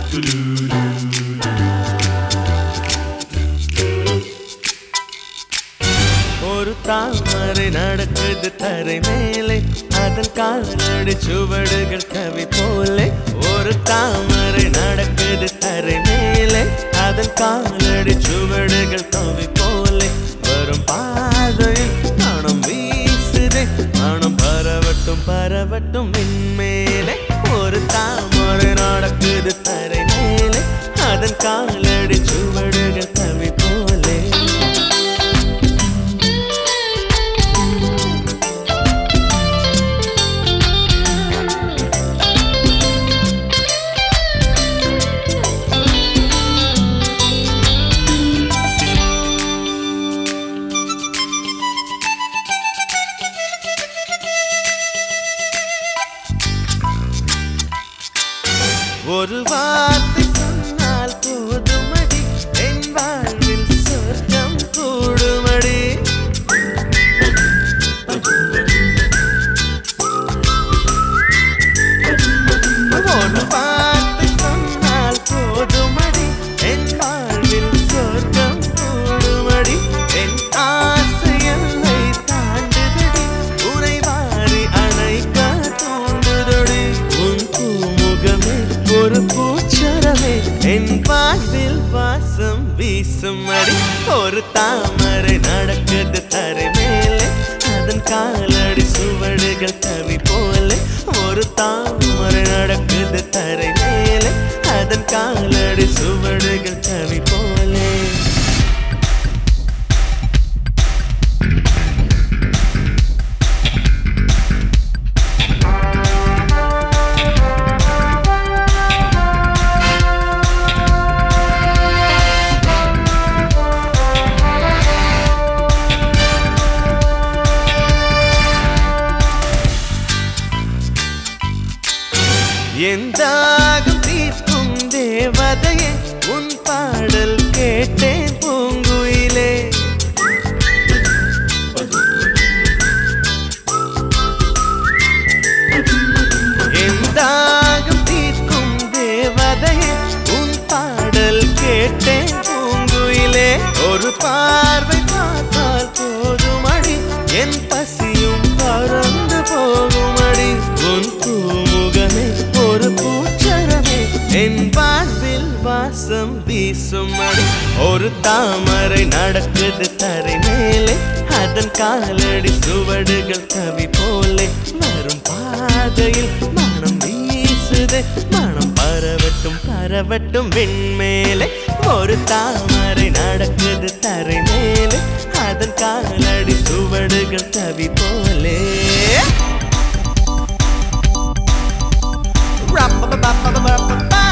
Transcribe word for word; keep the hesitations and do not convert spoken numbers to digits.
ஒரு தாமரை நடக்குது தரை மேலே அதன் காலடி சுவடுகள் கவி போலே ஒரு தாமரை நடக்குது தரை மேலே அதன் காலடி சுவடுகள் கவி போலே வரும் பாதையில் மனம் வீசுதே மனம் பரவட்டும் பரவட்டும் விண்மேலே ஒரு தாமரை நடக்குது தரை மேலே அதன் காலடி சுவடுகள் கவி போலே ஒரு வார்த்தை சொன்னால் போதுமடி என் வாழ்வில் சொர்க்கம் கூடுமடி ஒரு வார்த்தை சொன்னால் போதுமடி என் வாழ்வில் சொர்க்கம் கூடுமடி என் ஆசை எல்லை தாண்டுதடி உனை வாரி அணைக்க தூண்டுதடி உன் பூமுகமே ஒரு பூச்சரமே என் வாழ்வில் வாசம் வீசும் அடி ஒரு தாமரை நடக்குது தரை மேலே அதன் காலடி சுவடுகள் கவி போலே ஒரு தாமரை நடக்குது தரை மேலே அதன் காலடி சுவடுகள் கவி போலே என் தாகம் தீர்க்கும் தேவதையே உன் பாடல் கேட்டேன் பூங்குயிலே என் தாகம் தீர்க்கும் தேவதையே உன் பாடல் கேட்டேன் பூங்குயிலே ஒரு பார்வை பார்த்தால் போதுமடி என் பசியும் பறந்து போகுமடி உன் பூமுகமே ஒரு பூச்சரமே என் வாழ்வில் வாசம் வீசும் அடி ஒரு தாமரை நடக்குது தரை மேலே அதன் காலடி சுவடுகள் கவி போலே வரும் பாதையில் மனம் வீசுதே மனம் பரவட்டும் பரவட்டும் விண்மேலே ஒரு தாமரை நடக்குது தரை மேலே அதன் காலடி சுவடுகள் கவி போலே Rap, ba, ba, ba, ba, ba, ba, ba.